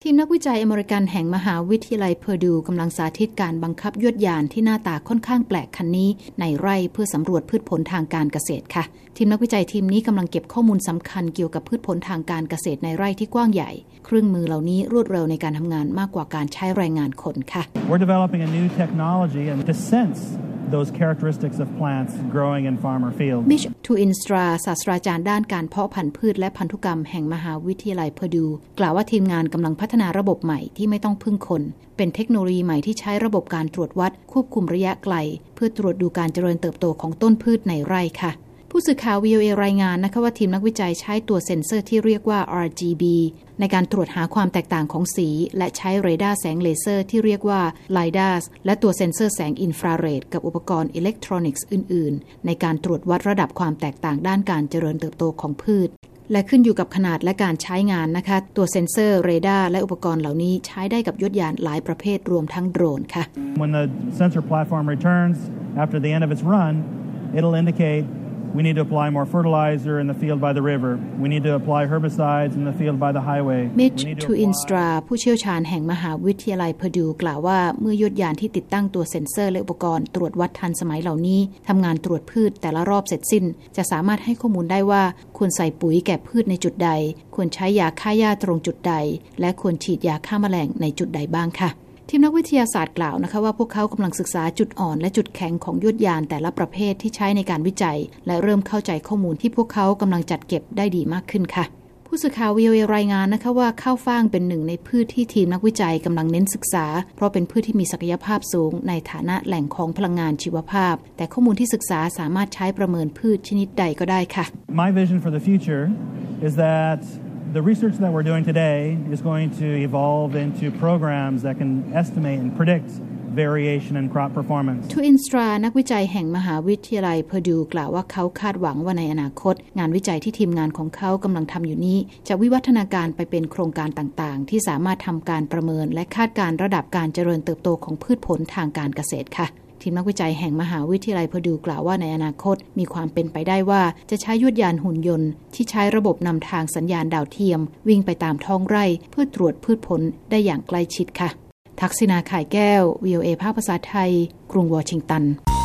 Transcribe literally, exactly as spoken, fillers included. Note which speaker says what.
Speaker 1: ทีมนักวิจัยอเมริกันแห่งมหาวิทยาลัยเพอร์ดูกำลังสาธิตการบังคับยวดยานที่หน้าตาค่อนข้างแปลกคันนี้ในไร่เพื่อสำรวจพืชผลทางการเกษตรค่ะทีมนักวิจัยทีมนี้กำลังเก็บข้อมูลสำคัญเกี่ยวกับพืชผลทางการเกษตรในไร่ที่กว้างใหญ่เครื่องมือเหล่านี้รวดเร็วในการทำงานมากกว่าการใช้แรงงานคนค่ะ
Speaker 2: We're developing a new technology and to sense those characteristics of plants growing in farmer fields.
Speaker 1: Mitch Toenstra ศาสตราจารย์ด้านการเพาะพันธุ์พืชและพันธุกรรมแห่งมหาวิทยาลัยเพอร์ดูกล่าวว่าทีมงานกำลังพัฒนาระบบใหม่ที่ไม่ต้องพึ่งคนเป็นเทคโนโลยีใหม่ที่ใช้ระบบการตรวจวัดควบคุมระยะไกลเพื่อตรวจดูการเจริญเติบโตของต้นพืชในไร่ค่ะผู้สื่อข่าว วี โอ เอ รายงานนะคะว่าทีมนักวิจัยใช้ตัวเซ็นเซอร์ที่เรียกว่า อาร์ จี บี ในการตรวจหาความแตกต่างของสีและใช้เรดาร์แสงเลเซอร์ที่เรียกว่า ไลดาร์ และตัวเซ็นเซอร์แสงอินฟราเรดกับอุปกรณ์อิเล็กทรอนิกส์อื่นๆในการตรวจวัดระดับความแตกต่างด้านการเจริญเติบโตของพืชและขึ้นอยู่กับขนาดและการใช้งานนะคะตัวเซ็นเซอร์เรดาร์และอุปกรณ์เหล่านี้ใช้ได้กับยวดยานหลายประเภทรวมทั้งโดรนค่ะ
Speaker 2: When the sensor platform returns after the end of its run, it'll indicate we need to apply more fertilizer in the field by the river. We need to apply herbicides in the field by the highway.
Speaker 1: Mitch Toenstra ผู้เชี่ยวชาญแห่งมหาวิทยาลัยเพอร์ดูกล่าวว่าเมื่อยวดยานที่ติดตั้งตัวเซ็นเซอร์และอุปกรณ์ตรวจวัดทันสมัยเหล่านี้ทำงานตรวจพืชแต่ละรอบเสร็จสิ้นจะสามารถให้ข้อมูลได้ว่าควรใส่ปุ๋ยแก่พืชในจุดใดควรใช้ยาฆ่าหญ้าตรงจุดใดและควรฉีดยาฆ่าแมลงในจุดใดบ้างค่ะทีมนักวิทยาศาสตร์กล่าวนะคะว่าพวกเขากำลังศึกษาจุดอ่อนและจุดแข็งของยวดยานแต่ละประเภทที่ใช้ในการวิจัยและเริ่มเข้าใจข้อมูลที่พวกเขากำลังจัดเก็บได้ดีมากขึ้นค่ะผู้สื่อข่าว วี โอ เอ รายงานนะคะว่าข้าวฟ่างเป็นหนึ่งในพืชที่ทีมนักวิจัยกำลังเน้นศึกษาเพราะเป็นพืชที่มีศักยภาพสูงในฐานะแหล่งของพลังงานชีวภาพแต่ข้อมูลที่ศึกษาสามารถใช้ประเมินพืชชนิดใดก็ได้ค่ะ
Speaker 2: My vision for the future is that the research that we're doing today is going to evolve into programs that can estimate and predict variation in crop performance.
Speaker 1: Toenstra นักวิจัยแห่งมหาวิทยาลัยเพอร์ดูกล่าวว่าเขาคาดหวังว่าในอนาคตงานวิจัยที่ทีมงานของเขากำลังทำอยู่นี้จะวิวัฒนาการไปเป็นโครงการต่างๆที่สามารถทำการประเมินและคาดการระดับการเจริญเติบโตของพืชผลทางการเกษตรค่ะทีมนักวิจัยแห่งมหาวิทยาลัยเพอร์ดูกล่าวว่าในอนาคตมีความเป็นไปได้ว่าจะใช้ยวดยานหุ่นยนต์ที่ใช้ระบบนำทางสัญญาณดาวเทียมวิ่งไปตามท้องไร่เพื่อตรวจพืชผลได้อย่างใกล้ชิดค่ะทักษิณา ข่ายแก้ว วี โอ เอ ภาคภาษาไทยกรุงวอชิงตัน